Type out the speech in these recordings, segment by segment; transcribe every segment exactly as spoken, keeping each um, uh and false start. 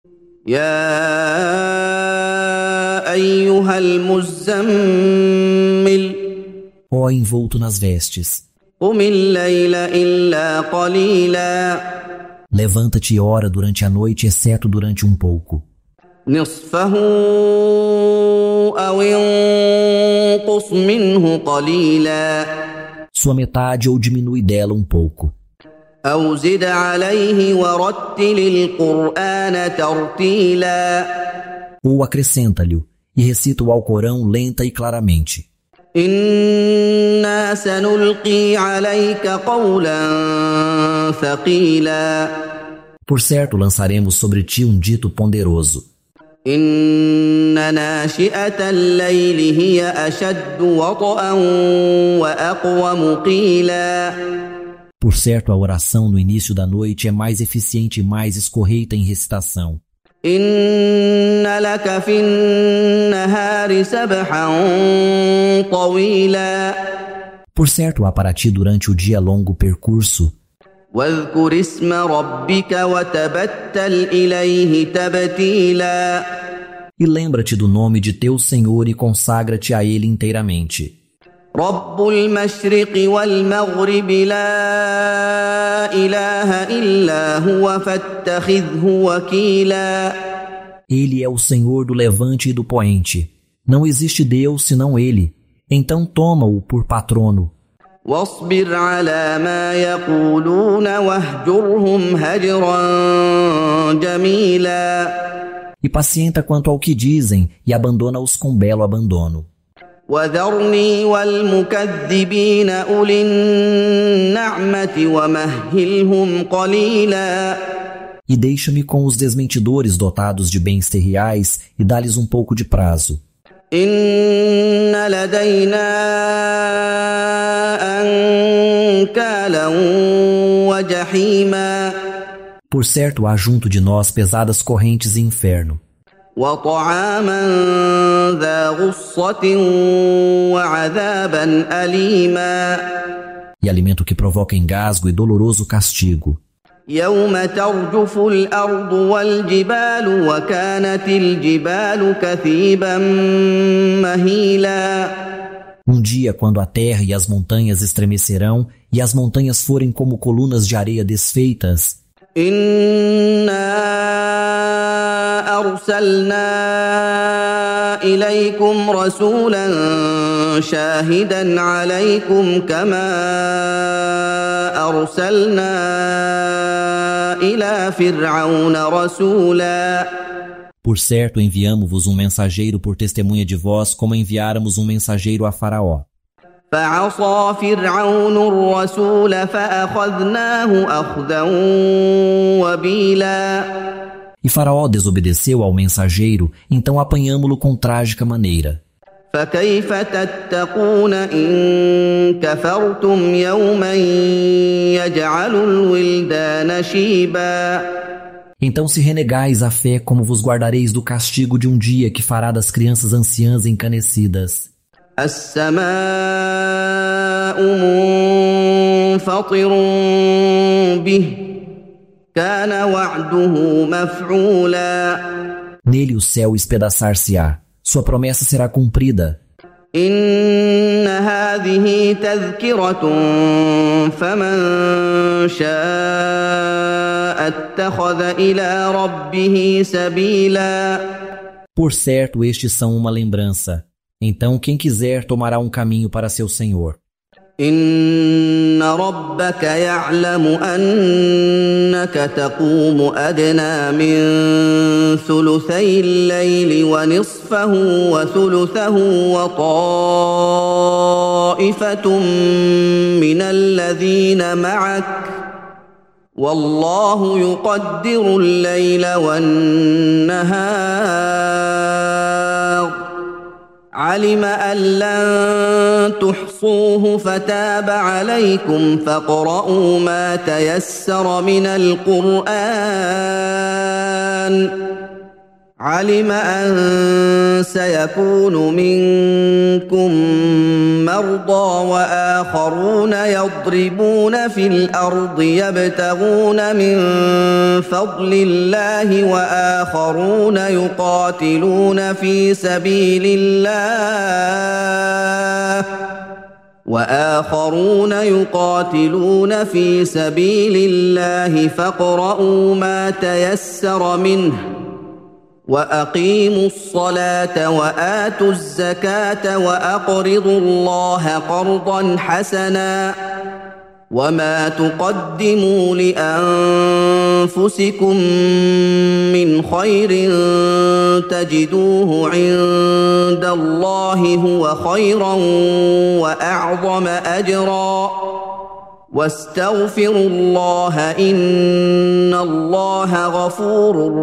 يا أيها المزمل Ó envolto nas vestes, قم الليل إلا قليلا levanta-te e ora durante a noite, exceto durante um pouco. نصفه أو انقص منه قليلا Sua metade ou diminui dela um pouco. أو زد عليه ورتل القرآن ترتيلا Ou acrescenta-lhe e recita o Alcorão lenta e claramente. إنا سنلقي عليك قولا ثقيلا Por certo, lançaremos sobre ti um dito ponderoso. إن ناشئة الليل هي أشد وطئا وأقوم قيلا Por certo, a oração no início da noite é mais eficiente e mais escorreita em recitação. إن لك في النهار سبحا طويلا Por certo, há para ti durante o dia longo percurso. واذكر اسم ربك وتبتل إليه تبتيلا E lembra-te do nome de teu Senhor e consagra-te a Ele inteiramente. رب المشرق والمغرب لا إله إلا هو فاتخذه وكيلا Ele é o Senhor do levante e do poente. Não existe Deus senão Ele. Então toma-o por patrono. واصبر على ما يقولون واهجرهم هجرا جميلا E pacienta quanto ao que dizem e abandona-os com belo abandono. وذرني والمكذبين أولي النعمة ومهلهم قليلا E deixa-me com os desmentidores dotados de bens terriais e dá-lhes um pouco de prazo. إن لدينا أنكالا وجحيما Por certo, há junto de nós pesadas correntes e inferno, وطعاما ذا غصة وعذابا أليما e alimento que provoca engasgo e doloroso castigo. يوم ترجف الأرض والجبال وكانت الجبال كثيبا مهيلا Um dia, quando a terra e as montanhas estremecerão e as montanhas forem como colunas de areia desfeitas, إنا أرسلنا إليكم رسولا شاهدا عليكم كما أرسلنا إلى فرعون رسولا por certo, enviamo-vos um mensageiro por testemunha de vós, como enviáramos um mensageiro a Faraó. فعصى فرعون الرسول فأخذناه أخذا وبيلا E Faraó desobedeceu ao mensageiro, então apanhamo-lo com trágica maneira. فكيف تتقون إن كفرتم يوما يجعل الولدان شيبا Então se renegais a fé, como vos guardareis do castigo de um dia que fará das crianças anciãs encanecidas. السماء منفطر به كان وعده مفعولا Nele o céu espedaçar-se-á. Sua promessa será cumprida. إن هذه تذكرة فمن شاء اتخذ إلى ربه سبيلا Por certo, estes são uma lembrança. Então quem quiser tomará um caminho para seu Senhor. إن ربك يعلم أنك تقوم أدنى من ثلثي الليل ونصفه وثلثه وطائفة من الذين معك والله يقدر الليل والنهار علم أن لن تحصوه فتاب عليكم فاقرؤوا ما تيسر من القرآن علم أن سيكون منكم مرضى وآخرون يضربون في الأرض يبتغون من فضل الله وآخرون يقاتلون في سبيل الله وآخرون يقاتلون في سبيل الله فاقرؤوا ما تيسر منه وأقيموا الصلاة وآتوا الزكاة وأقرضوا الله قرضا حسنا وما تقدموا لأنفسكم من خير تجدوه عند الله هو خيرا وأعظم أجرا واستغفروا الله إن الله غفور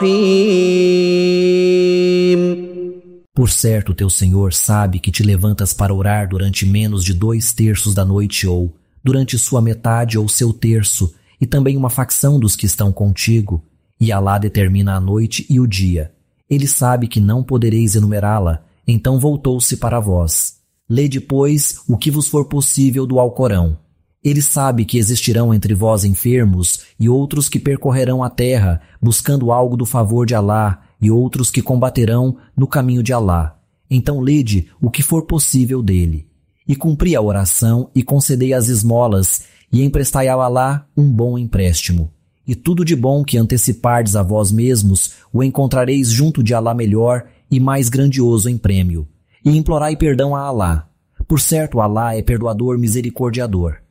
رحيم. Por certo, teu Senhor sabe que te levantas para orar durante menos de dois terços da noite ou durante sua metade ou seu terço, e também uma facção dos que estão contigo, e Alá determina a noite e o dia. Ele sabe que não podereis enumerá-la, então voltou-se para vós. Lede, pois, o que vos for possível do Alcorão. Ele sabe que existirão entre vós enfermos e outros que percorrerão a terra, buscando algo do favor de Alá, e outros que combaterão no caminho de Alá. Então lede o que for possível dele. E cumpri a oração e concedei as esmolas, e emprestai a Alá um bom empréstimo. E tudo de bom que antecipardes a vós mesmos, o encontrareis junto de Alá melhor e mais grandioso em prêmio. E implorai perdão a Alá. Por certo, Alá é perdoador misericordiador.